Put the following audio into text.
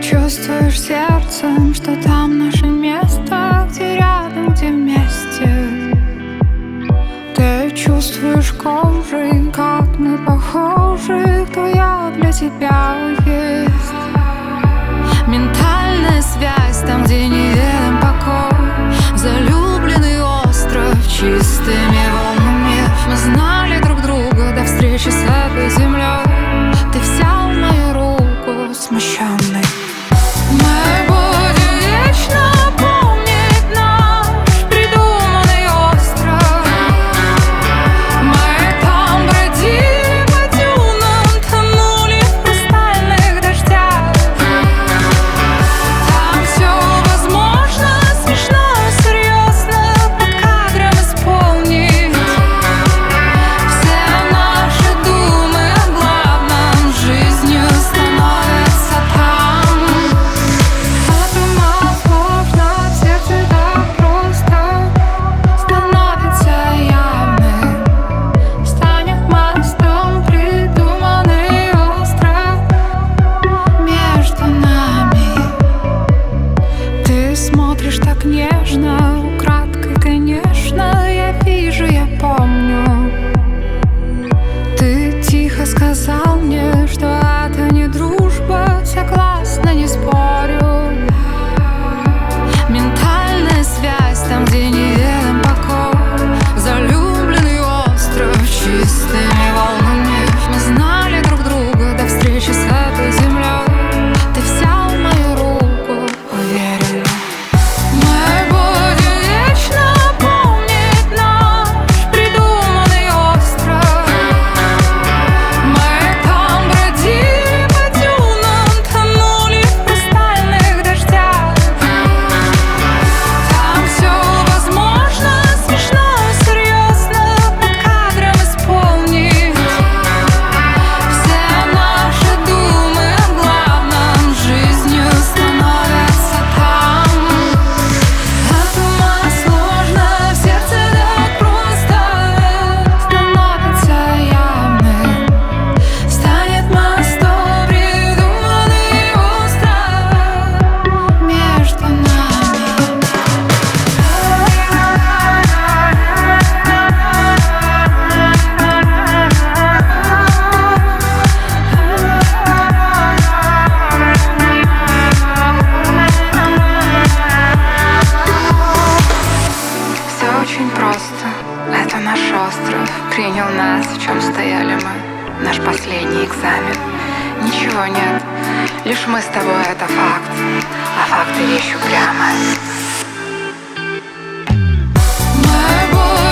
чувствуешь сердцем, что там наше место, где рядом, где вместе. Ты чувствуешь кожей, как мы похожи, кто я для тебя есть. Ментальная связь там, где неведом покой, залюбленный остров чистыми волнами. Мы знали друг друга до встречи с этой землей. Ты взял мою руку смущенный. Мы будем вечно помнить наш придуманный остров. Мы там бродили по дюнам, тонули в хрустальных дождях. Там все возможно, смешно, серьезно, под кадром исполнить все наши думы о главном, жизнью становятся там. От ума сложно, в сердце так просто, становится явным, станет мостом придуманный остров между нами. Ты смотришь так нежно, украдкой, конечно, я вижу, я помню. Ты тихо сказал мне, что это не дружба, согласна, не спорю. Ментальная связь там, где неведом покой, залюбленный остров чистыми волнами. Мы знали друг друга до встречи с этой землей. Ты взял мою руку уверенно. Мы будем вечно помнить наш придуманный остров. Мы там бродили по дюнам, тонули в хрустальных дождях. Там все возможно, смешно, серьезно, под кадром исполнить все наши думы о главном, жизнью становятся там. От ума сложно, в сердце так просто, становится явным, станет мостом придуманный остров между нами. Все очень просто. Это наш остров принял нас, в чем стояли мы. Наш последний экзамен. Ничего нет, лишь мы с тобой — это факт. А факты — вещь упрямая. Мы будем